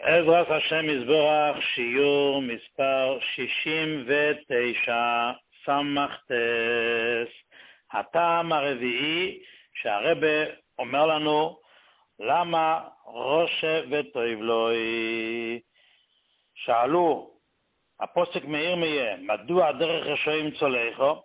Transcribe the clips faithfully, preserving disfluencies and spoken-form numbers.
בעזרת השם יזברך, שיעור מספר שישים ותשע, סמכתס. הטעם הרביעי שהרבא אומר לנו, למה ראשה וטוב לוי? שאלו הפוסק מירמיה, מדוע דרך רשעים צולחו?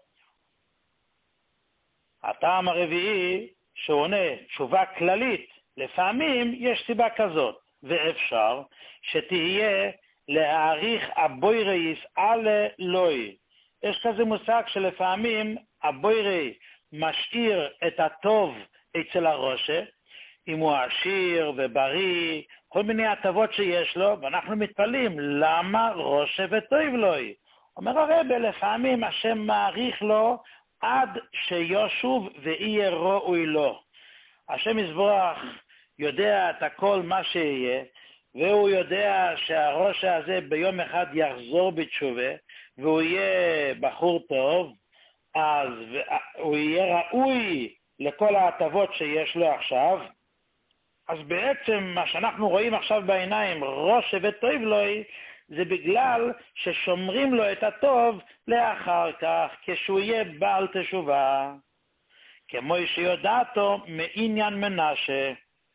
הטעם הרביעי שהוא עונה תשובה כללית, לפעמים יש סיבה כזאת, ואפשר שתהיה להעריך הבוירי יסעלה לוי. יש כזה מושג שלפעמים הבוירי משאיר את הטוב אצל הראשה, אם הוא עשיר ובריא, כל מיני הטבות שיש לו, ואנחנו מתפלאים, למה ראשה וטוב לוי? אומר הרב, לפעמים השם מעריך לו עד שיושוב ויהיה ראוי לו. השם יזברך יודע את הכל מה שיהיה, והוא יודע שהראשה הזה ביום אחד יחזור בתשובה, והוא יהיה בחור טוב, אז הוא יהיה ראוי לכל ההטבות שיש לו עכשיו. אז בעצם מה שאנחנו רואים עכשיו בעיניים, ראשה וטוב לוי, זה בגלל ששומרים לו את הטוב לאחר כך, כשהוא יהיה בעל תשובה. כמו שיודעתו מעניין מנשה.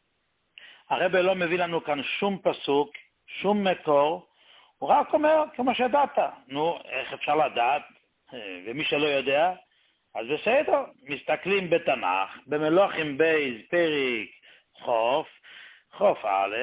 הרב לא מביא לנו כאן שום פסוק, שום מקור, הוא רק אומר כמו שידעת. נו, איך אפשר לדעת? ומי שלא יודע, אז בסדר, מסתכלים בתנ"ך, במלוכים בייז, פרק חוף, חוף א',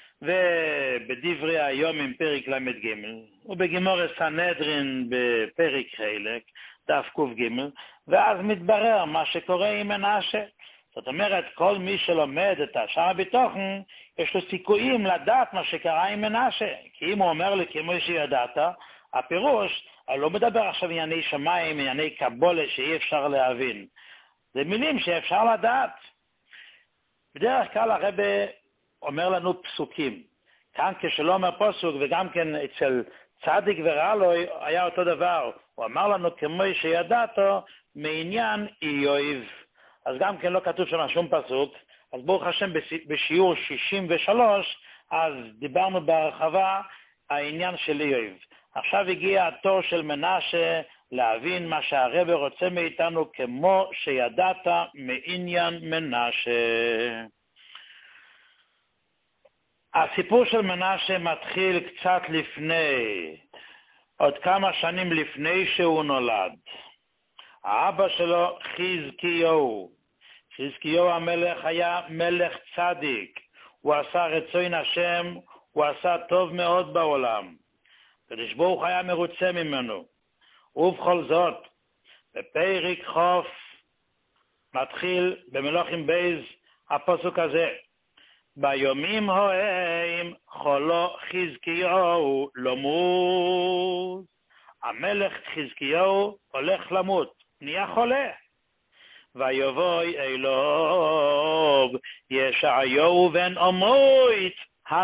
ובדברי היום עם פרק למד ג', ובגמרא סנהדרין בפרק חלק, דף קוף ג', ואז מתברר מה שקורה עם מנשה. זאת אומרת, כל מי שלומד את השער הביטוחן, יש לו סיכויים לדעת מה שקרה עם מנשה. כי אם הוא אומר לי כמו שידעת, הפירוש, אני לא מדבר עכשיו ענייני שמיים, ענייני קבולה שאי אפשר להבין. זה מילים שאפשר לדעת. בדרך כלל הרב אומר לנו פסוקים. כאן כשלא אומר פסוק, וגם כן אצל צדיק ורעלוי היה אותו דבר. הוא אמר לנו כמו שידעת מעניין איוב. אז גם כן לא כתוב שם שום פסוק. אז ברוך השם בשיעור שישים ושלוש, אז דיברנו בהרחבה העניין של איוב. עכשיו הגיע התור של מנשה להבין מה שהרב רוצה מאיתנו כמו שידעת מעניין מנשה. הסיפור של מנשה מתחיל קצת לפני, עוד כמה שנים לפני שהוא נולד. האבא שלו חזקיהו. חזקיהו המלך היה מלך צדיק. הוא עשה רצון השם, הוא עשה טוב מאוד בעולם. הקדוש ברוך הוא היה מרוצה ממנו. ובכל זאת, בפרק חוף מתחיל במלוכים בייז הפסוק הזה. ביומים ההם חולו חזקיהו למות. המלך חזקיהו הולך למות, נהיה חולה. ויבוא אליו ישעיהו בן אמוץ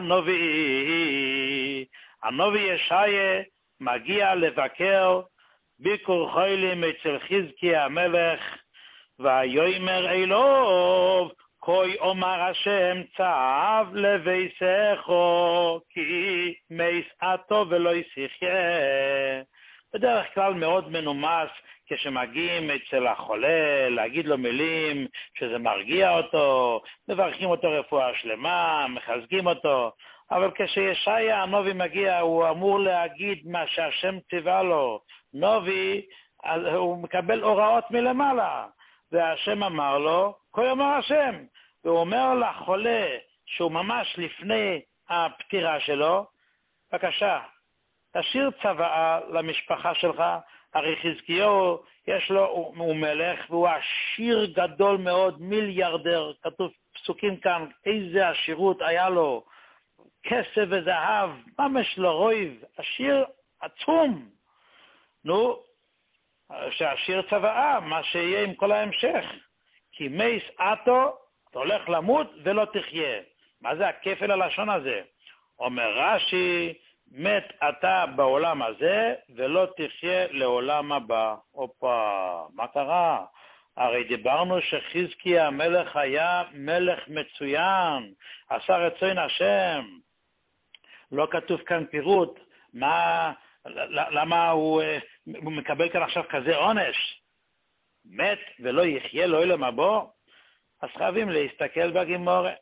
הנביא. הנביא ישעיה מגיע לבקר ביקור חולים אצל חזקיה המלך, ויאמר אליו, כה אומר השם צב לביסךו, כי מסעתו ולא יחיה. בדרך כלל מאוד מנומס כשמגיעים אצל החולה, להגיד לו מילים שזה מרגיע אותו, מברכים אותו רפואה שלמה, מחזקים אותו. אבל כשישעיה הנביא מגיע, הוא אמור להגיד מה שהשם ציווה לו. נביא, הוא מקבל הוראות מלמעלה. והשם אמר לו, כה אומר השם. והוא אומר לחולה, שהוא ממש לפני הפטירה שלו, בבקשה, תשאיר צוואה למשפחה שלך. הרי חזקיהו יש לו, הוא, הוא מלך, והוא עשיר גדול מאוד, מיליארדר. כתוב פסוקים כאן, איזה עשירות היה לו, כסף וזהב, ממש לא רויב, עשיר עצום. נו, שעשיר צוואה, מה שיהיה עם כל ההמשך. כי מייס אתו, אתה הולך למות ולא תחיה. מה זה הכפל הלשון הזה? אומר רש"י, מת אתה בעולם הזה ולא תחיה לעולם הבא. אופה, מה קרה? הרי דיברנו שחזקיה המלך היה מלך מצוין, עשה רצון השם. לא כתוב כאן פירוט, מה, למה הוא, הוא מקבל כאן עכשיו כזה עונש? מת ולא יחיה לא ילם הבו? אז חייבים להסתכל בגימורה.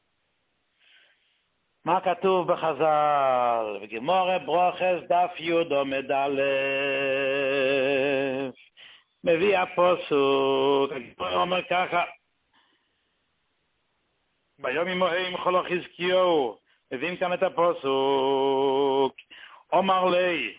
מה כתוב בחז"ל? בגימורה ברוכס דף י' עמוד א', מביא הפסוק, הגימורה אומר ככה, ביום ימוהם חולו חזקיהו, מביאים כאן את הפסוק, אומר לי,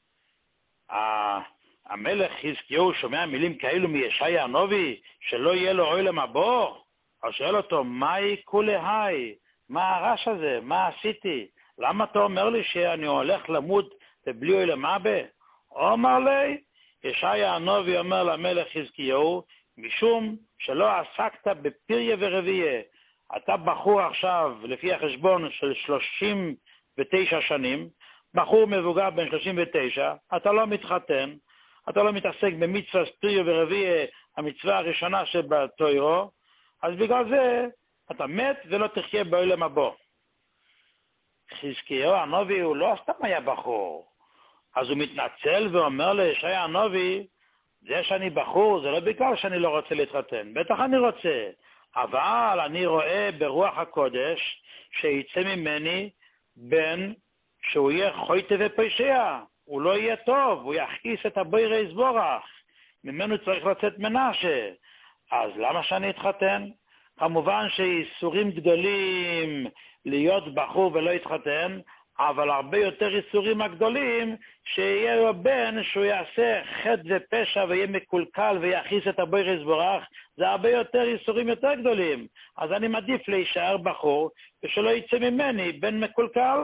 המלך חזקיהו שומע מילים כאלו מישעיה הנביא, שלא יהיה לו עולם הבא, אז שואל אותו, מהי כולי? מה הרעש הזה? מה עשיתי? למה אתה אומר לי שאני הולך למות ובלי עולם הבא? אומר לי, ישעיה הנביא אומר למלך חזקיהו, משום שלא עסקת בפריה ורבייה, אתה בחור עכשיו, לפי החשבון של שלושים ותשע שנים, בחור מבוגר בן שלושים ותשע, אתה לא מתחתן, אתה לא מתעסק במצווה פריה ורבייה, המצווה הראשונה שבתוירו, אז בגלל זה אתה מת ולא תחיה בעולם הבא. חזקיהו הנביא הוא לא סתם היה בחור, אז הוא מתנצל ואומר לישעיה הנביא, זה שאני בחור זה לא בגלל שאני לא רוצה להתחתן, בטח אני רוצה, אבל אני רואה ברוח הקודש שיצא ממני בן שהוא יהיה חוטא ופושע, הוא לא יהיה טוב, הוא יכעיס את הבורא יתברך, ממנו צריך לצאת מנשה, אז למה שאני אתחתן? כמובן שאיסורים גדולים להיות בחור ולא יתחתן, אבל הרבה יותר איסורים הגדולים שיהיה לו בן שהוא יעשה חטא ופשע ויהיה מקולקל ויכעיס את הבורא יתברך, זה הרבה יותר איסורים יותר גדולים, אז אני מעדיף להישאר בחור ושלא יצא ממני בן מקולקל.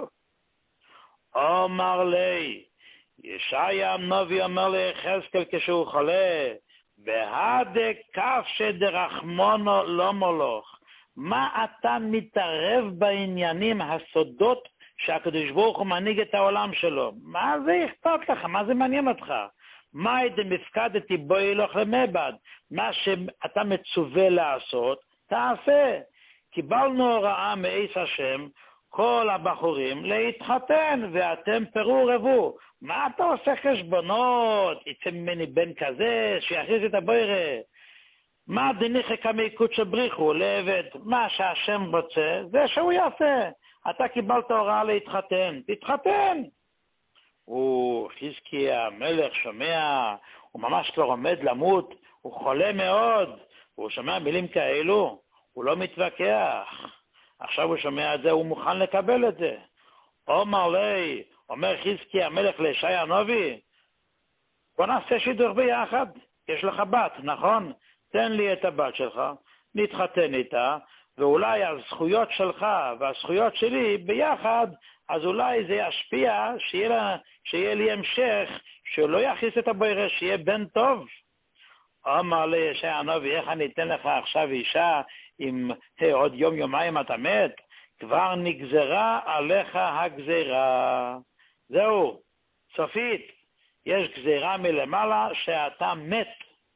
אומר לי, ישעיה הנביא אומר ליחזקאל כשהוא חולה, בהדק כף שדרחמונו לא מולוך, מה אתה מתערב בעניינים הסודות שהקדוש ברוך הוא מנהיג את העולם שלו? מה זה אכפת לך? מה זה מעניין אותך? מה איזה מפקדתי בו ילוך למבד? מה שאתה מצווה לעשות, תעשה. קיבלנו הוראה מאיס השם, כל הבחורים להתחתן, ואתם פרו רבו. מה אתה עושה חשבונות? יצא ממני בן כזה שיכריז את הבורא. מה דניחי כמיקוד שבריחו לעבד? מה שהשם רוצה זה שהוא יעשה. אתה קיבלת הוראה להתחתן, תתחתן. הוא חזקיה המלך שומע, הוא ממש כבר עומד למות, הוא חולה מאוד, הוא שומע מילים כאלו, הוא לא מתווכח. עכשיו הוא שומע את זה, הוא מוכן לקבל את זה. אומר לי, אומר חזקיה המלך לישעיה הנביא, בוא נעשה שידוך ביחד, יש לך בת, נכון? תן לי את הבת שלך, נתחתן איתה, ואולי הזכויות שלך והזכויות שלי ביחד, אז אולי זה ישפיע שיהיה, לה, שיהיה לי המשך, שלא יכניס את הבורא, שיהיה בן טוב. אמר לי ישעיה הנביא, איך אני אתן לך עכשיו אישה, אם hey, עוד יום יומיים אתה מת, כבר נגזרה עליך הגזירה. זהו, סופית, יש גזירה מלמעלה שאתה מת.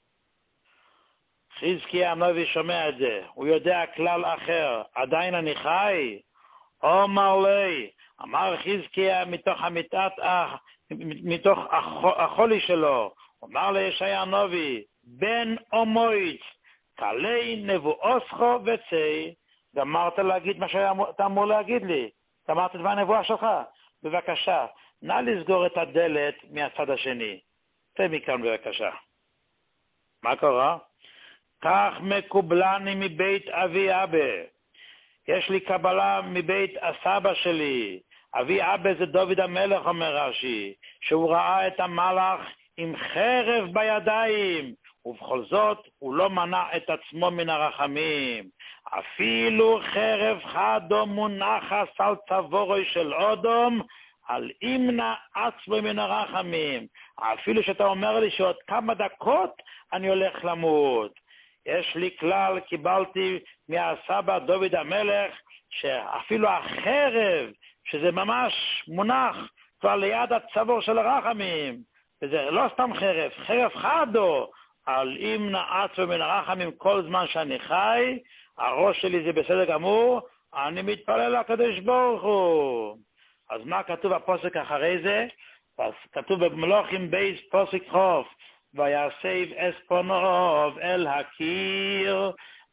חזקיה הנביא שומע את זה, הוא יודע כלל אחר, עדיין אני חי. אומר לי, אמר חזקיה מתוך המיטת, מתוך החולי שלו, אמר לי ישעיה הנביא, בן אומויץ, כלי נבואוסכו וצי, גמרת להגיד מה שאתה אמור להגיד לי, גמרת דבר הנבואה שלך, בבקשה, נא לסגור את הדלת מהצד השני, צא מכאן בבקשה. מה קורה? כך מקובלני מבית אבי אבא, יש לי קבלה מבית הסבא שלי, אבי אבא זה דוד המלך אומר רש"י, שהוא ראה את המלאך עם חרב בידיים, ובכל זאת הוא לא מנע את עצמו מן הרחמים, אפילו חרב חדו מונחס על צווארו של אדום, על ימנע עצמו מן הרחמים, אפילו שאתה אומר לי שעוד כמה דקות אני הולך למות. יש לי כלל, קיבלתי מהסבא דוד המלך, שאפילו החרב, שזה ממש מונח כבר ליד הצוואר של הרחמים, וזה לא סתם חרב, חרב חדו, על ימנע עצמו מן הרחמים, כל זמן שאני חי, הראש שלי זה בסדר גמור, אני מתפלל לקדוש ברוך הוא. אז מה כתוב הפוסק אחרי זה? אז כתוב במלוכים בייס פוסק חוף, ויסב אספונוב אל הקיר,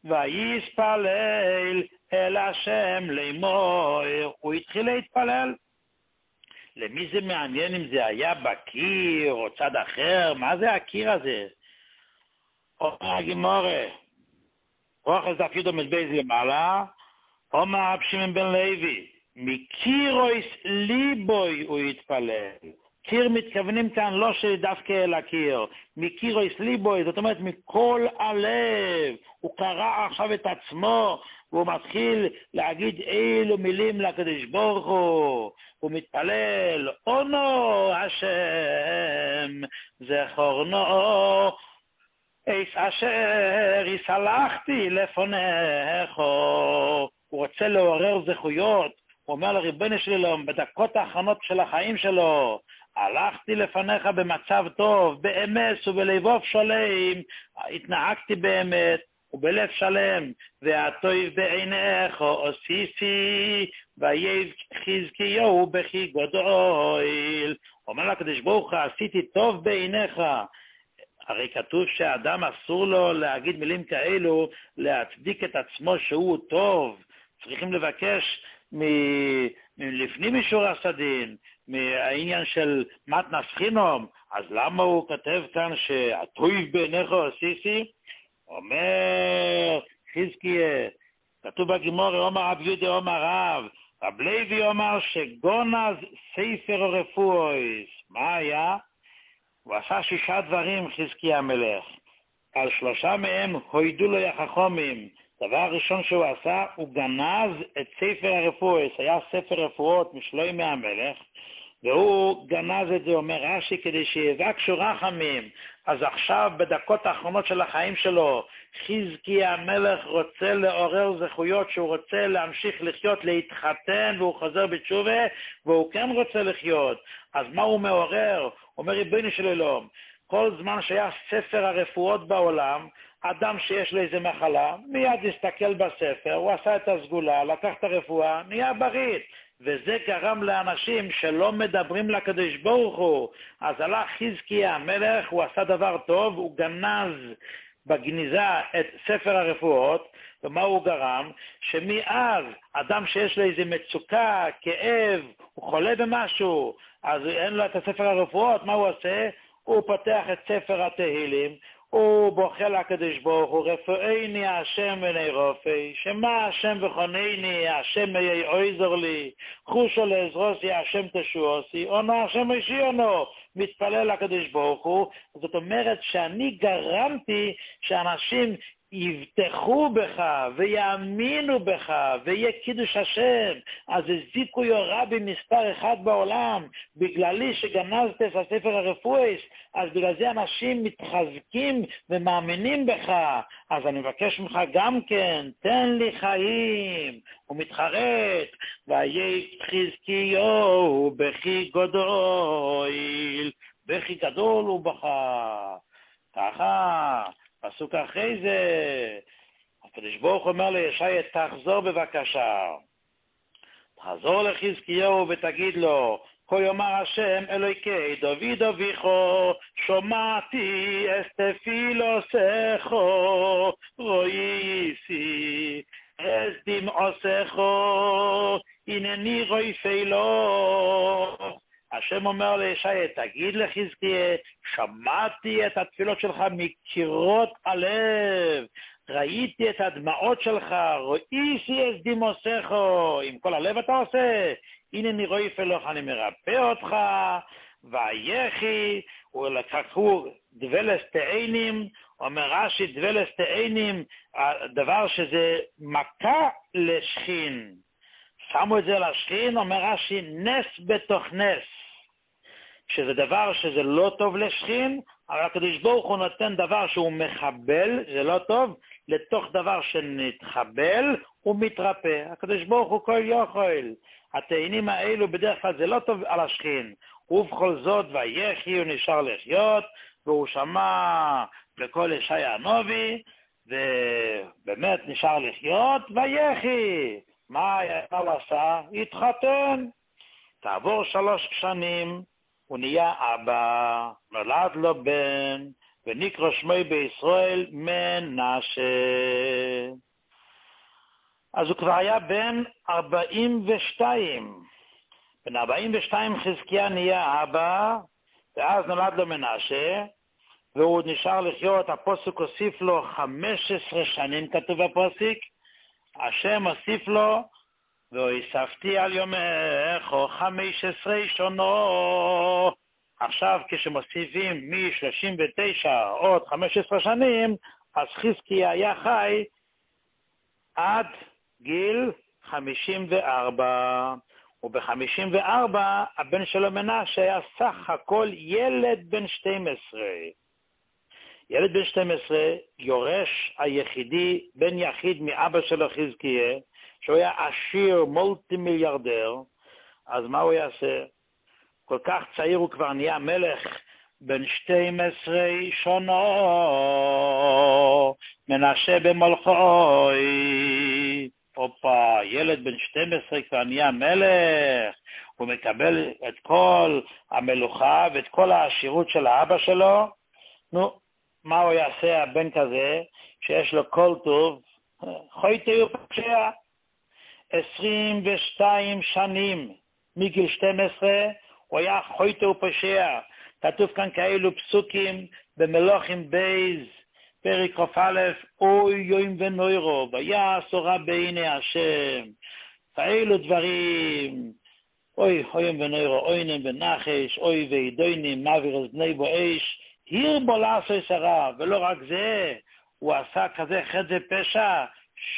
ויספלל אל השם לאמור. הוא התחיל להתפלל. למי זה מעניין אם זה היה בקיר או צד אחר? מה זה הקיר הזה? אומר הגמורה, רוחס דף י' עמוד בייס למעלה, אומר רב שמעון בן לוי, מקירויס ליבוי הוא התפלל. קיר מתכוונים כאן לא שדווקא אל הקיר, מקירויס ליבוי, זאת אומרת מכל הלב. הוא קרא עכשיו את עצמו, והוא מתחיל להגיד אילו מילים לקדוש ברוך הוא. הוא מתפלל, אונו השם, זכורנו, איס אשר יסלחתי לפונך. הוא רוצה לעורר זכויות. הוא אומר לריבונו של עולם בדקות האחרונות של החיים שלו, הלכתי לפניך במצב טוב, באמת ובלבוב שלם, התנהגתי באמת ובלב שלם, והטוב בעיניך עשיתי, ויהי חזקיהו בכי גדול. אומר לקדוש ברוך הוא, עשיתי טוב בעיניך. הרי כתוב שהאדם אסור לו להגיד מילים כאלו, להצדיק את עצמו שהוא טוב. צריכים לבקש מלפנים משורת הדין, מהעניין של מתנס חינום. אז למה הוא כתב כאן שהטוב בעיניך עשיתי? אומר חזקיה, כתוב בגמרא, אומר רב יהודה אומר רב, רב לוי אומר שגונז ספר רפואס. מה היה? הוא עשה שישה דברים חזקיה המלך. על שלושה מהם הוידו לו החכמים. דבר הראשון שהוא עשה, הוא גנז את ספר הרפואס. היה ספר רפואות משלוימי המלך, והוא גנז את זה, אומר רש"י, כדי שיבקשו רחמים. אז עכשיו בדקות האחרונות של החיים שלו, חזקיה המלך רוצה לעורר זכויות, שהוא רוצה להמשיך לחיות, להתחתן, והוא חוזר בתשובה, והוא כן רוצה לחיות. אז מה הוא מעורר? הוא אומר ריבונו של עולם, כל זמן שהיה ספר הרפואות בעולם, אדם שיש לו איזה מחלה, מיד יסתכל בספר, הוא עשה את הסגולה, לקח את הרפואה, נהיה בריא. וזה גרם לאנשים שלא מדברים לקדוש ברוך הוא. אז הלך חזקיה המלך, הוא עשה דבר טוב, הוא גנז בגניזה את ספר הרפואות. ומה הוא גרם? שמאז אדם שיש לו איזה מצוקה, כאב, הוא חולה במשהו, אז אין לו את הספר הרפואות, מה הוא עושה? הוא פותח את ספר התהילים, הוא בוכה לקדוש ברוך הוא, רפואיני השם בני רופא, שמה השם וחונני, השם יהיה עוזר לי, חושו לעזרוסי, השם תשועוסי, עונו השם ישיענו. מתפלל לקדוש ברוך הוא. זאת אומרת שאני גרמתי שאנשים יבטחו בך ויאמינו בך ויהיה קידוש השם. אז הזיקו רבי מספר אחד בעולם בגללי שגנזת את הספר הרפואי. אז בגלל זה אנשים מתחזקים ומאמינים בך. אז אני מבקש ממך גם כן, תן לי חיים. הוא מתחרט, ויהי חזקיהו בכי גדול, בכי גדול הוא בכה. ככה פסוק אחרי זה, הקדוש ברוך אומר לישעיה, תחזור בבקשה. תחזור לחזקיהו ותגיד לו, כה יאמר השם אלוהיקי דוד אביכו, שמעתי את תפילותיכו, ראיתי את דמעותיכו, הנני רופא לו. השם אומר לישעיה, תגיד לחזקיה, שמעתי את התפילות שלך מקירות הלב, ראיתי את הדמעות שלך, ראיתי את דמעותיך. עם כל הלב אתה עושה, הנה אני רופא לך, אני מרפא אותך. ויחי, ולקחו דבלס תאנים, אומר רש"י דבלס תאנים, דבר שזה מכה לשכין, שמו את זה לשכין, אומר רש"י נס בתוך נס, שזה דבר שזה לא טוב לשכין, אבל הקדוש ברוך הוא נותן דבר שהוא מחבל, זה לא טוב, לתוך דבר שנתחבל הוא מתרפא. הקדוש ברוך הוא כל יכול. התאנים האלו בדרך כלל זה לא טוב על השכין, ובכל זאת ויחי הוא נשאר לחיות, והוא שמע לכל ישעיה הנביא, ובאמת נשאר לחיות, ויחי. מה הוא עשה? התחתן. כעבור שלוש שנים הוא נהיה אבא, נולד לו בן, ונקרא שמו בישראל מנשה. אז הוא כבר היה בן ארבעים ושתיים. בן ארבעים ושתיים חזקיה נהיה אבא, ואז נולד לו מנשה, והוא נשאר לחיות. הפוסק הוסיף לו חמש עשרה שנים, כתוב בפוסק, השם הוסיף לו, והוסיפתי על יומך חמש עשרה שונו. עכשיו כשמוסיפים מ-שלושים ותשע עוד חמש עשרה שנים, אז חזקיה היה חי עד גיל חמישים וארבע. וב-חמישים וארבע הבן שלו מנשה היה סך הכל ילד בן שתים עשרה. ילד בן שתים עשרה, יורש היחידי, בן יחיד מאבא שלו חזקיה, שהוא היה עשיר, מולטי מיליארדר. אז מה הוא יעשה? כל כך צעיר הוא כבר נהיה מלך, בן שתים עשרה שונו, מנשה במלכוי. אופה, ילד בן שתים עשרה כבר נהיה מלך, הוא מקבל את כל המלוכה ואת כל העשירות של האבא שלו. נו, מה הוא יעשה הבן כזה, שיש לו כל טוב? חוטא ופושע. עשרים ושתיים שנים, מגיל שתים עשרה, הוא היה חוטא ופושע. כתוב כאן כאלו פסוקים במלוכים בייז, פרק כ"א, אוי יום ונוירו, ויעש רע בעיני השם. כאלו דברים, אוי יום ונוירו, אוינם ונחש, אוי וידוינים, מעביר אזני בו אש, היר בו לעשות הרע. ולא רק זה, הוא עשה כזה חטא ופשע,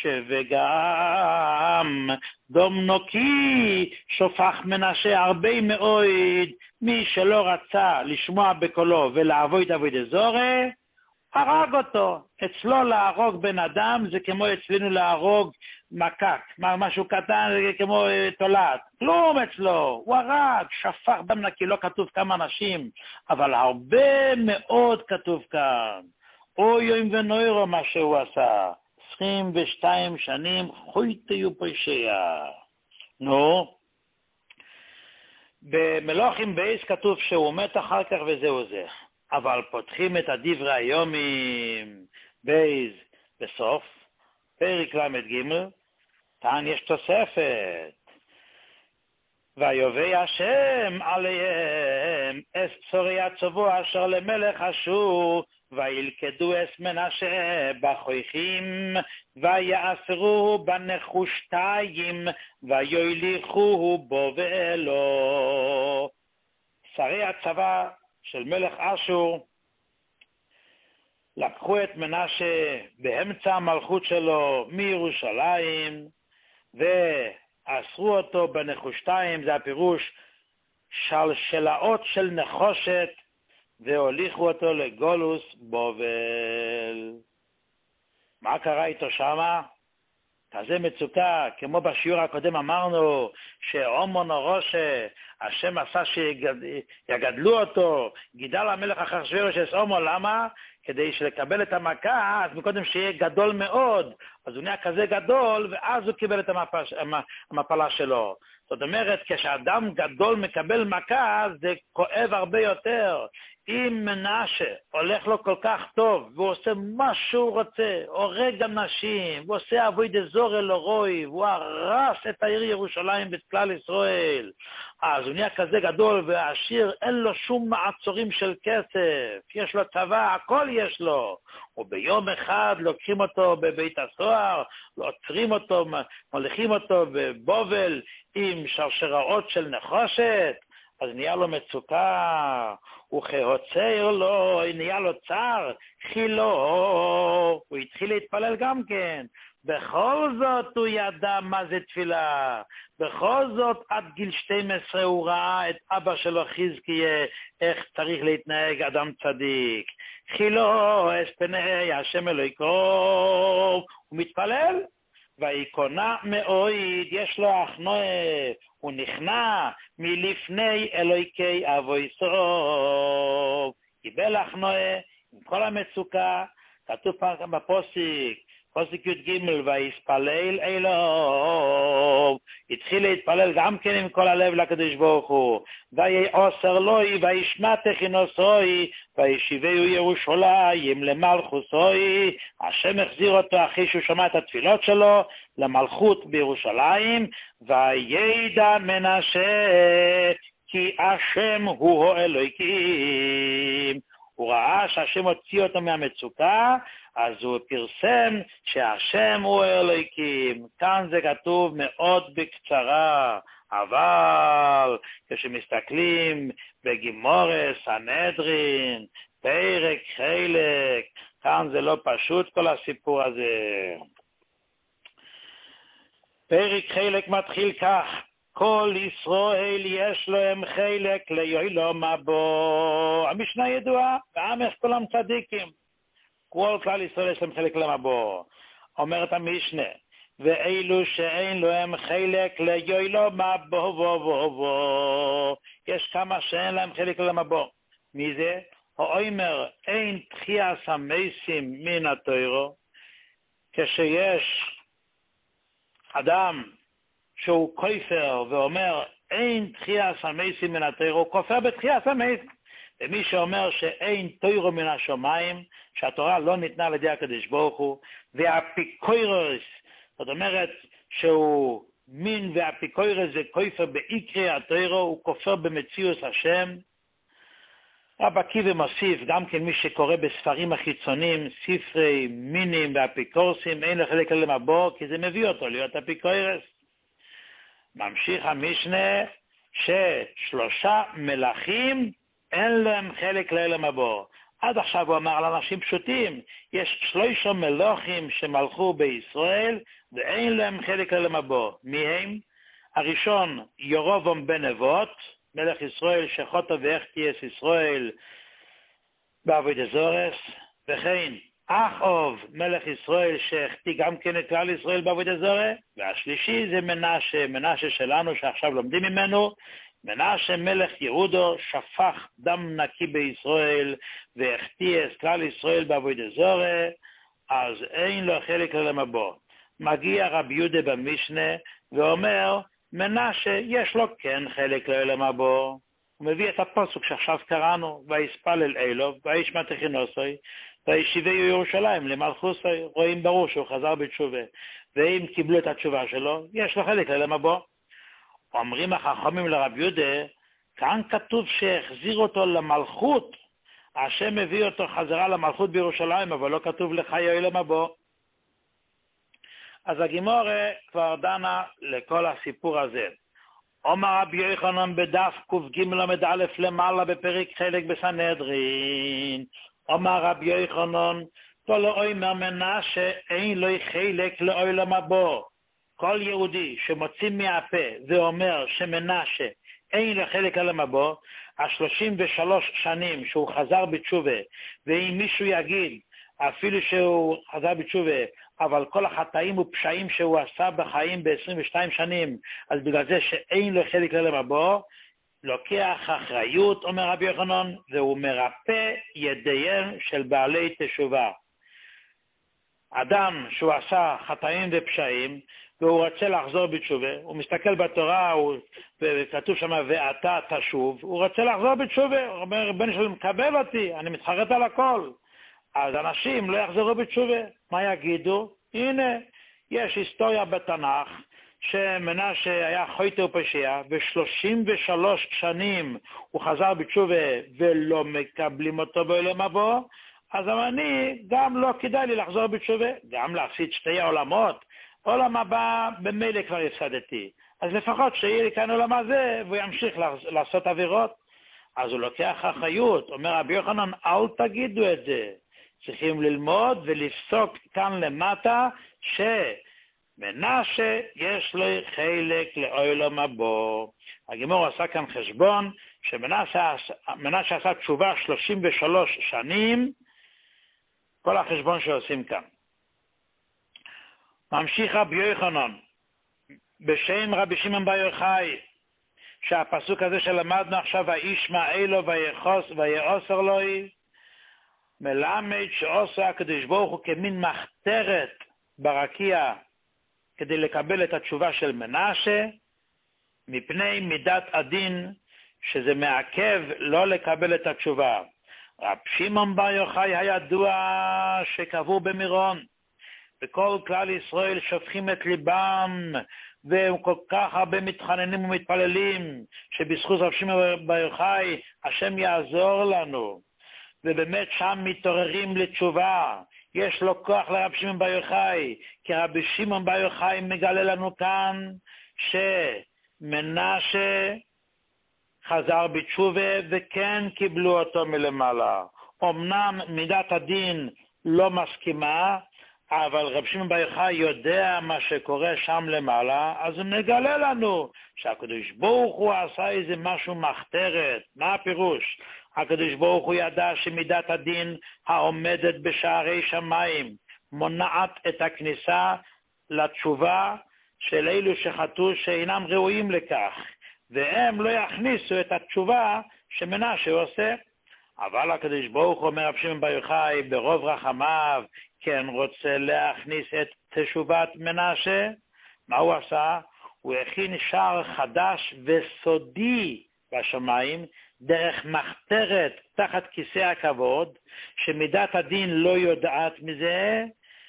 שווגם דום נוקי שופך מנשה הרבה מאוד. מי שלא רצה לשמוע בקולו ולעבוד עבודה זרה, הרג אותו. אצלו להרוג בן אדם זה כמו אצלנו להרוג מקק, משהו קטן, זה כמו תולעת. כלום אצלו, הוא הרג, שפך דם נקי. לא כתוב כמה אנשים, אבל הרבה מאוד כתוב כאן. אוי יום ונוירו מה שהוא עשה. עשרים ושתיים שנים חוטא ופושע. נו, במלוכים בייס כתוב שהוא מת אחר כך וזהו זה. אבל פותחים את הדברי היומים בייס בסוף, פרק למד ג', כאן יש תוספת. ויובא השם עליהם אס צורי הצבוע אשר למלך אשור, וילכדו אס מנשה בחויכים, ויאסרו בנחושתיים, ויוליכוהו בו ואלו. שרי הצבא של מלך אשור לקחו את מנשה באמצע המלכות שלו מירושלים, ואסרו אותו בנחושתיים, זה הפירוש שלשלאות של נחושת, והוליכו אותו לגולוס בובל. מה קרה איתו שמה? כזה מצוקה, כמו בשיעור הקודם אמרנו, שאומון הראשה, השם עשה שיגדלו אותו, גידל המלך אחשוורוש את אומון, למה? כדי שלקבל את המכה, אז מקודם שיהיה גדול מאוד, אז הוא נהיה כזה גדול, ואז הוא קיבל את המפה, המפלה שלו. זאת אומרת, כשאדם גדול מקבל מכה, זה כואב הרבה יותר. אם מנשה הולך לו כל כך טוב, והוא עושה מה שהוא רוצה, הורג אנשים, והוא עושה עבודה זרה לא רוי, והוא הרס את העיר ירושלים ואת כלל ישראל, אז הוא נהיה כזה גדול והעשיר, אין לו שום מעצורים של כסף, יש לו צבא, הכל יש לו. וביום אחד לוקחים אותו בבית הסוהר, עוצרים אותו, מוליכים אותו בבובל עם שרשראות של נחושת, אז נהיה לו מצוקה, וכהוצר לו, נהיה לו צער, חילו, הוא התחיל להתפלל גם כן. בכל זאת הוא ידע מה זה תפילה, בכל זאת עד גיל שתים עשרה הוא ראה את אבא שלו חזקיה, איך צריך להתנהג אדם צדיק. חילו, אספני, השם אלוהיקו, הוא מתפלל, ויקונע מאויד, יש לו אחנועה, הוא נכנע מלפני אלוהיקי אבויסו. קיבל אחנועה עם כל המצוקה, כתוב פעם בפוסק, פוסק י"ג, ויספלל אלוהו, התחיל להתפלל גם כן עם כל הלב לקדוש ברוך הוא, ויעשר לוי, וישמע תחינוסוי, וישיבהו ירושלים למלכוסוי. השם החזיר אותו אחרי שהוא שמע את התפילות שלו למלכות בירושלים. וידע מנשה כי השם הוא האלוקים. הוא ראה שהשם הוציא אותו מהמצוקה, אז הוא פרסם שהשם הוא האלוקים. כאן זה כתוב מאוד בקצרה, אבל כשמסתכלים בגימורה סנהדרין, פרק חלק, כאן זה לא פשוט כל הסיפור הזה. פרק חלק מתחיל כך: כל ישראל יש להם חלק ליום הבא. המשנה ידועה, ועם איך כולם צדיקים. כל כלל ישראל יש להם חלק ליום הבא. אומרת המשנה, ואילו שאין להם חלק ליום הבא, יש כמה שאין להם חלק ליום הבא. מי זה? האומר, אין תחיית המתים מן התורה. כשיש אדם שהוא כופר ואומר אין תחיית המתים מן התורה, הוא כופר בתחיית המתים. ומי שאומר שאין תורה מן השמיים, שהתורה לא ניתנה על ידי הקדוש ברוך הוא, והאפיקורס, זאת אומרת שהוא מין והאפיקורס זה כופר בעיקרי התורה, הוא כופר במציאות השם. רב עקיבא מוסיף, גם כן מי שקורא בספרים החיצוניים, ספרי מינים והאפיקורסים, אין לו חלק לעולם הבא, כי זה מביא אותו להיות אפיקורס. ממשיך המשנה ששלושה מלכים אין להם חלק לעולם הבא. עד עכשיו הוא אמר על אנשים פשוטים, יש שלושה מלכים שמלכו בישראל ואין להם חלק לעולם הבא. מי הם? הראשון ירובעם בן נבוט, מלך ישראל שחוטא והחטיא ישראל בעבודת זרה, וכן אחוב מלך ישראל שהחטיא גם כן את כלל ישראל בעבודת זרה, והשלישי זה מנשה, מנשה שלנו שעכשיו לומדים ממנו. מנשה מלך יהודה שפך דם נקי בישראל והחטיא את כלל ישראל בעבודת זרה, אז אין לו חלק לעולם הבא. מגיע רבי יהודה במשנה ואומר מנשה יש לו כן חלק לעולם הבא. הוא מביא את הפסוק שעכשיו קראנו, ויספלל אלוהו וישמע תחינוסוי וישיבהו ירושלים למלכוסוי. רואים ברור שהוא חזר בתשובה, ואם קיבלו את התשובה שלו יש לו חלק לעולם הבא. אומרים החכמים לרבי יהודה, כאן כתוב שהחזיר אותו למלכות, השם מביא אותו חזרה למלכות בירושלים, אבל לא כתוב לחיי העולם הבא. אז הגימורה כבר דנה לכל הסיפור הזה. אומר רבי יוחנן בדף ק"ג עמוד א' למעלה בפרק חלק בסנהדרין, אומר רבי יוחנן, כל האומר מנשה אין לו חלק לעולם הבא. כל יהודי שמוציא מהפה ואומר שמנשה אין לו חלק לעולם הבא, השלושים ושלוש שנים שהוא חזר בתשובה, ואם מישהו יגיד אפילו שהוא חזר בתשובה, אבל כל החטאים ופשעים שהוא עשה בחיים ב-עשרים ושתיים שנים, אז בגלל זה שאין לו חלק לעולם הבא, לוקח אחריות, אומר רבי יוחנן, והוא מרפא ידיהם של בעלי תשובה. אדם שהוא עשה חטאים ופשעים, והוא רוצה לחזור בתשובה, הוא מסתכל בתורה, הוא, וכתוב שם, ואתה תשוב, הוא רוצה לחזור בתשובה, הוא אומר, בן שלי מקבל אותי, אני מתחרט על הכל. אז אנשים לא יחזרו בתשובה. מה יגידו? הנה, יש היסטוריה בתנ"ך, שמנשה היה חוטא ופושע, ו-שלושים ושלוש שנים הוא חזר בתשובה, ולא מקבלים אותו בעולם הבא, אז אני, גם לא כדאי לי לחזור בתשובה, גם להפסיד שתי העולמות, עולם הבא במילא כבר הפסדתי, אז לפחות שיהיה לי כאן עולם הזה, והוא ימשיך לעשות עבירות. אז הוא לוקח אחריות, אומר רבי יוחנן, אל תגידו את זה, צריכים ללמוד ולפסוק כאן למטה, שמנשה יש לו חלק לעולם הבא. הגימור עשה כאן חשבון, שמנשה עשה תשובה שלושים ושלוש שנים, כל החשבון שעושים כאן. ממשיך רבי יוחנן, בשם רבי שמעון בר יוחאי, שהפסוק הזה שלמדנו עכשיו, וישמע אלוהו ויחוס ויעשר לו, מלמד שעושה הקדוש ברוך הוא כמין מחתרת ברקיע כדי לקבל את התשובה של מנשה, מפני מידת הדין שזה מעכב לא לקבל את התשובה. רב שמעון בר יוחאי הידוע שקבור במירון, וכל כלל ישראל שופכים את ליבם, והם כל כך הרבה מתחננים ומתפללים, שבזכות רב שמעון בר יוחאי השם יעזור לנו, ובאמת שם מתעוררים לתשובה. יש לו כוח לרב שמעון בר יוחאי, כי רבי שמעון בר יוחאי מגלה לנו כאן שמנשה חזר בתשובה וכן קיבלו אותו מלמעלה. אמנם מידת הדין לא מסכימה, אבל רב שמעון בר יוחאי יודע מה שקורה שם למעלה, אז הוא מגלה לנו שהקדוש ברוך הוא עשה איזה משהו מחתרת. מה הפירוש? הקדוש ברוך הוא ידע שמידת הדין העומדת בשערי שמיים מונעת את הכניסה לתשובה של אלו שחטאו שאינם ראויים לכך, והם לא יכניסו את התשובה שמנשה עושה. אבל הקדוש ברוך הוא, אומר רב שמעון בר יוחאי, ברוב רחמיו כן רוצה להכניס את תשובת מנשה. מה הוא עשה? הוא הכין שער חדש וסודי בשמיים, דרך מחתרת תחת כיסא הכבוד, שמידת הדין לא יודעת מזה,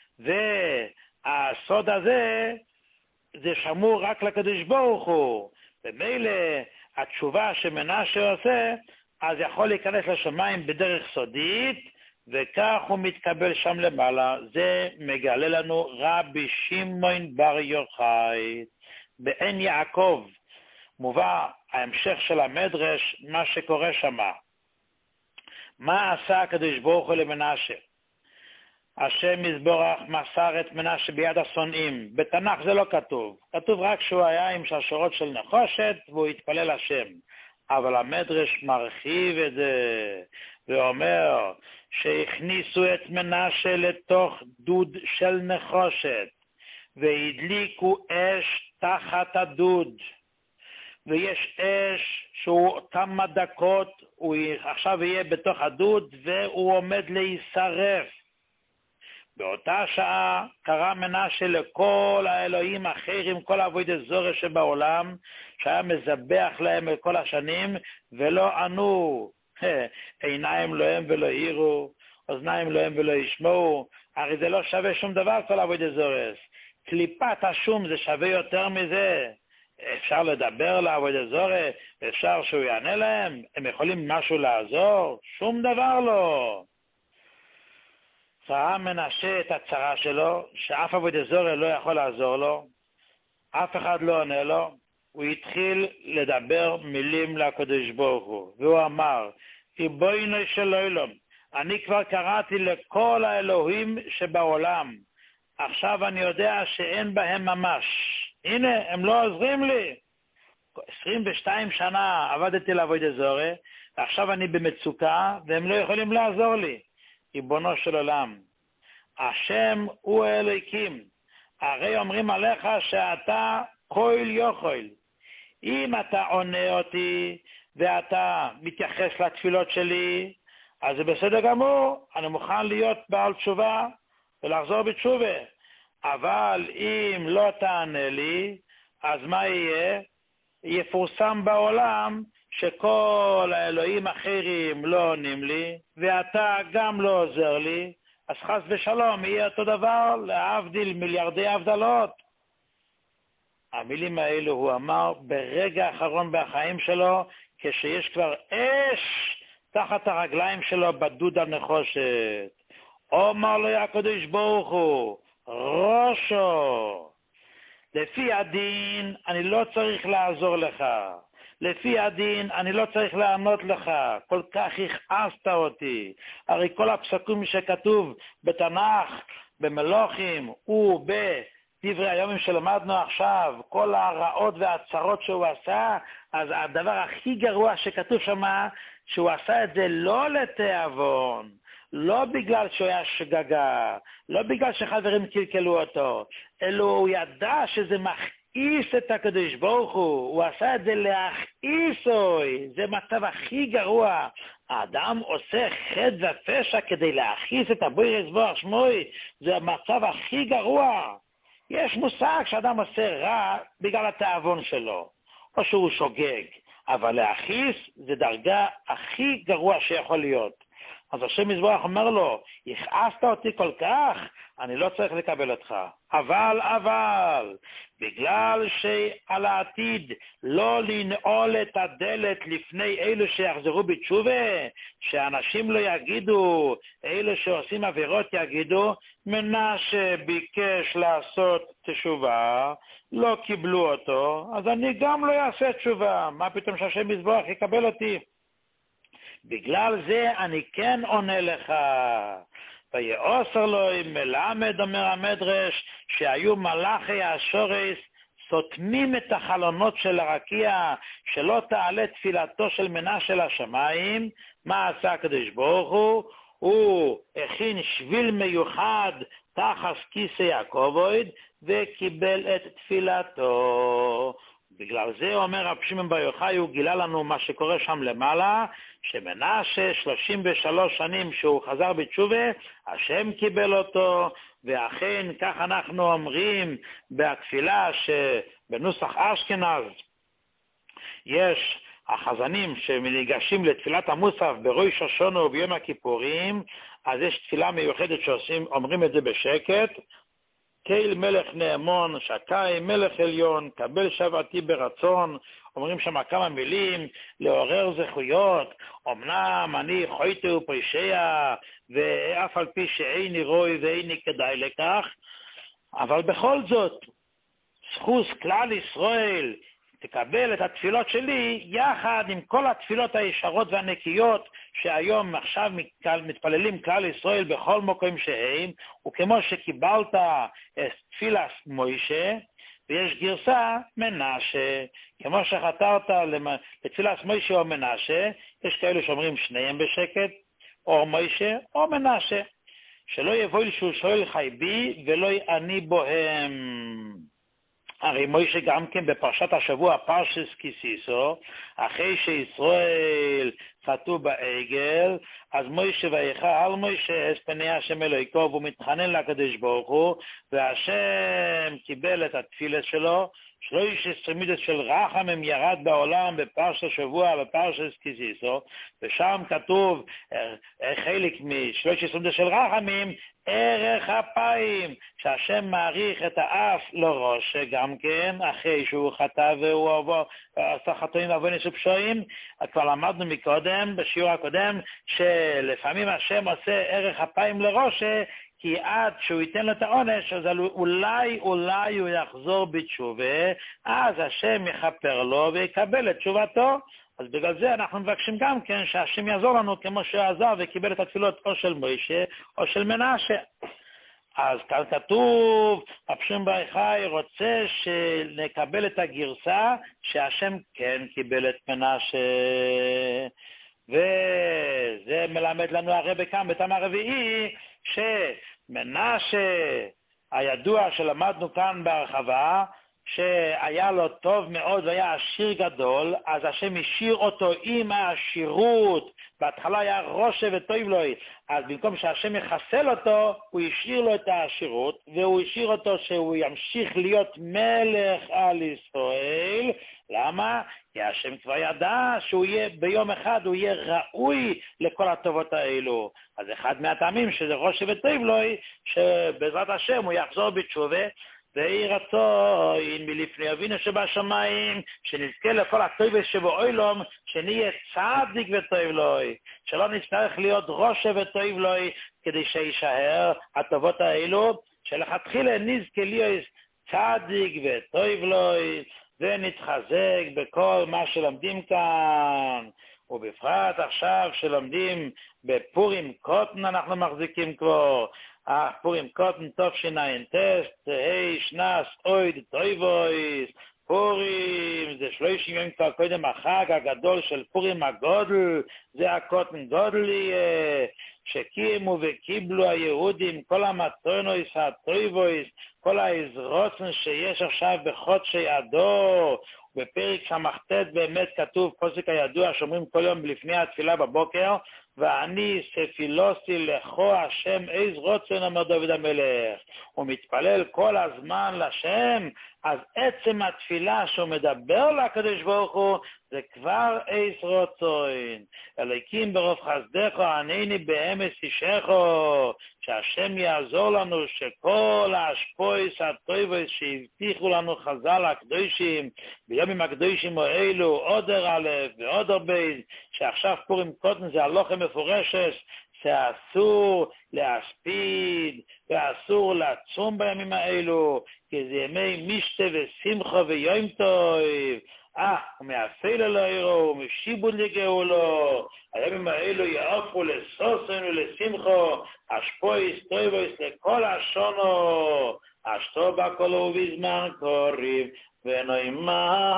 והסוד הזה זה שמור רק לקדוש ברוך הוא. במילא התשובה שמנשה עושה, אז יכול להיכנס לשמיים בדרך סודית, וכך הוא מתקבל שם למעלה. זה מגלה לנו רבי שמעון בר יוחאי. בעין יעקב מובא ההמשך של המדרש, מה שקורה שם. מה עשה הקדוש ברוך הוא למנשה? השם יזברך מסר את מנשה ביד השונאים. בתנ"ך זה לא כתוב. כתוב רק שהוא היה עם שרשרות של נחושת והוא התפלל השם. אבל המדרש מרחיב את זה ואומר שהכניסו את מנשה לתוך דוד של נחושת והדליקו אש תחת הדוד, ויש אש שהוא כמה דקות הוא עכשיו יהיה בתוך הדוד והוא עומד להישרף. באותה שעה קרא מנשה לכל האלוהים אחרים, כל עבודי זרה שבעולם, שהיה מזבח להם כל השנים, ולא ענו. עיניים לא הם ולא יראו, אוזניים לא הם ולא ישמעו. הרי זה לא שווה שום דבר כל עבודי זרה. קליפת השום זה שווה יותר מזה. אפשר לדבר לעבודי זרה, אפשר שהוא יענה להם, הם יכולים משהו לעזור? שום דבר לא. ראה מנשה את הצרה שלו, שאף עבודי זרה לא יכול לעזור לו, אף אחד לא עונה לו. הוא התחיל לדבר מילים לקדוש ברוך הוא, והוא אמר, ריבונו של עולם, אני כבר קראתי לכל האלוהים שבעולם, עכשיו אני יודע שאין בהם ממש. הנה, הם לא עוזרים לי. עשרים ושתיים שנה עבדתי לעבודי זרה, ועכשיו אני במצוקה, והם לא יכולים לעזור לי. ריבונו של עולם, השם הוא האלוקים. הרי אומרים עליך שאתה כל יכול. אם אתה עונה אותי ואתה מתייחס לתפילות שלי, אז זה בסדר גמור, אני מוכן להיות בעל תשובה ולחזור בתשובה. אבל אם לא תענה לי, אז מה יהיה? יפורסם בעולם שכל האלוהים אחרים לא עונים לי, ואתה גם לא עוזר לי, אז חס ושלום יהיה אותו דבר, להבדיל מיליארדי הבדלות. המילים האלו הוא אמר ברגע האחרון בחיים שלו, כשיש כבר אש תחת הרגליים שלו בדוד הנחושת. אומר לו הקדוש ברוך הוא, ראשו, לפי הדין אני לא צריך לעזור לך, לפי הדין אני לא צריך לענות לך, כל כך הכעסת אותי. הרי כל הפסוקים שכתוב בתנ"ך, במלוכים ובדברי הימים שלמדנו עכשיו, כל הרעות והצרות שהוא עשה, אז הדבר הכי גרוע שכתוב שם, שהוא עשה את זה לא לתיאבון, לא בגלל שהוא היה שגגה, לא בגלל שחברים קלקלו אותו, אלא הוא ידע שזה מכעיס את הקדוש ברוך הוא, הוא עשה את זה להכעיס, אוי, זה מצב הכי גרוע. האדם עושה חטא ופשע כדי להכעיס את הבורא יתברך שמוי, זה המצב הכי גרוע. יש מושג שאדם עושה רע בגלל התאבון שלו, או שהוא שוגג, אבל להכעיס זה דרגה הכי גרוע שיכול להיות. אז השם יתברך אומר לו, הכעסת אותי כל כך, אני לא צריך לקבל אותך. אבל, אבל, בגלל שעל העתיד לא לנעול את הדלת לפני אלו שיחזרו בתשובה, שאנשים לא יגידו, אלו שעושים עבירות יגידו, מנשה ביקש לעשות תשובה, לא קיבלו אותו, אז אני גם לא אעשה תשובה. מה פתאום שהשם יתברך יקבל אותי? בגלל זה אני כן עונה לך. ויאוסר לו מלמד, אומר המדרש, שהיו מלאכי השורש סותמים את החלונות של הרקיע, שלא תעלה תפילתו של מנשה לשמיים. מה עשה הקדוש ברוך הוא? הוא הכין שביל מיוחד תחת כיסא יעקב וקיבל את תפילתו. בגלל זה אומר רב שמעון בר יוחאי, הוא גילה לנו מה שקורה שם למעלה, שמנשה שלושים ושלוש שנים שהוא חזר בתשובה, השם קיבל אותו, ואכן כך אנחנו אומרים בתפילה שבנוסח אשכנז יש החזנים שמניגשים לתפילת המוסף בראש השונה וביום הכיפורים, אז יש תפילה מיוחדת שעושים, אומרים את זה בשקט, קהיל מלך נאמון, שקאי מלך עליון, קבל שבעתי ברצון, אומרים שם כמה מילים, לעורר זכויות, אמנם אני חוטא ופושע, ואף על פי שאיני רוי ואיני כדאי לכך, אבל בכל זאת, זכות כלל ישראל, תקבל את התפילות שלי, יחד עם כל התפילות הישרות והנקיות, שהיום עכשיו מתפללים כלל ישראל בכל מקום שהם, וכמו שקיבלת את תפילת מוישה, ויש גרסה מנשה, כמו שחתרת לתפילת מוישה או מנשה, יש כאלו שאומרים שניהם בשקט, או מוישה או מנשה, שלא יבוא שהוא שואל חי בי ולא יעני בוהם. הרי מוישה גם כן בפרשת השבוע, פרשס כיסיסו, אחרי שישראל חטאו בעגל, אז מוישה ויחר על מוישה את פני השם אלוהיו, והוא מתחנן לקדוש ברוך הוא, והשם קיבל את התפילת שלו, שלוש עשרה מידות של רחמים ירד בעולם בפרשת השבוע, בפרשס כיסיסו, ושם כתוב חלק משלוש עשרה מידות של רחמים, ערך אפיים, שהשם מעריך את האף לראש, גם כן, אחרי שהוא חטא והוא עשה חטאים ועוונס ופשעים. כבר למדנו מקודם, בשיעור הקודם, שלפעמים השם עושה ערך אפיים לראש, כי עד שהוא ייתן לו את העונש, אז אולי, אולי הוא יחזור בתשובה, אז השם יכפר לו ויקבל את תשובתו. אז בגלל זה אנחנו מבקשים גם כן שהשם יעזור לנו כמו שעזר וקיבל את התפילות או של מוישה או של מנשה. אז כאן כתוב, רב שמעון בר יוחאי רוצה שנקבל את הגרסה שהשם כן קיבל את מנשה. וזה מלמד לנו הרב כאן בטעם הרביעי, שמנשה הידוע שלמדנו כאן בהרחבה, שהיה לו טוב מאוד והיה עשיר גדול, אז השם השאיר אותו עם העשירות. בהתחלה היה רושה וטוב לו, אז במקום שהשם יחסל אותו, הוא השאיר לו את העשירות, והוא השאיר אותו שהוא ימשיך להיות מלך על ישראל. למה? כי השם כבר ידע שהוא יהיה ביום אחד, הוא יהיה ראוי לכל הטובות האלו. אז אחד מהטעמים שזה רושה וטוב לו, שבעזרת השם הוא יחזור בתשובה, ויהי רצון מלפני אבינו שבשמיים, שנזכה לכל הטוב שבעולם, שנהיה צדיק וטוב לוי, שלא נצטרך להיות רושה וטוב לוי, כדי שישאר הטובות האלו, שלכתחילה נזכה להיות צדיק וטוב לוי, ונתחזק בכל מה שלומדים כאן. ובפרט עכשיו שלומדים בפורים קוטן, אנחנו מחזיקים כבר, אה, פורים קוטן טוב שיניים טסט, היי שנס אויד טויבויס, פורים, זה שלושים יום כבר קודם החג הגדול של פורים הגודל, זה הקוטן גודל יהיה, שקימו וקיבלו היהודים, כל המתונויס הטויבויס, כל העזרוצן שיש עכשיו בחודשי הדור, בפרק סמ"ט באמת כתוב פוסק הידוע שאומרים כל יום לפני התפילה בבוקר, ואני ספילוסי לכו השם איז רוצן, אמר דוד המלך. הוא מתפלל כל הזמן לשם, אז עצם התפילה שהוא מדבר לקדוש ברוך הוא, זה כבר איז רוצן. אלוקים ברוב חסדך ענני באמס אישךו, שהשם יעזור לנו שכל ההשפויס הטויבוס שהבטיחו לנו חז"ל הקדושים ביומים הקדושים האלו, עודר א' ועודר ב', שעכשיו פורים קוטן זה הלוכה מפורשת שאסור להספיד ואסור לצום בימים האלו, כי זה ימי משתה ושמחה ויום טוב. אה, ומאפל אלו אירו, ומשיבוד לגאולו, הימים האלו יעפו לסוסן ולשמחו, אשפויס טויבויס לכל השונו, אשתו בקולו בזמן קוריב, ונאמר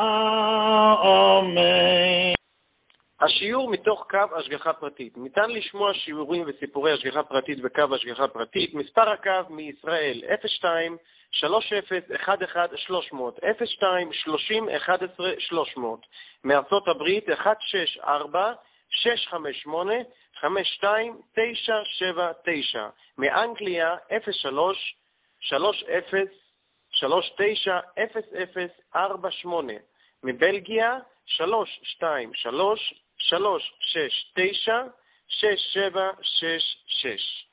אמן. השיעור מתוך קו השגחה פרטית. ניתן לשמוע שיעורים וסיפורי השגחה פרטית בקו השגחה פרטית. מספר הקו מישראל אפס שתיים שלוש אפס אחת אחת שלוש מאות, אפס שתיים שלושים אחת עשרה שלוש מאות. מארצות הברית אחת שש ארבע שש חמש שמונה חמש שתיים תשע שבע תשע. מאנגליה אפס שלוש שלוש אפס שלוש תשע אפס אפס ארבע שמונה. מבלגיה שלוש שתיים שלוש שלוש שש תשע שש שבע שש שש.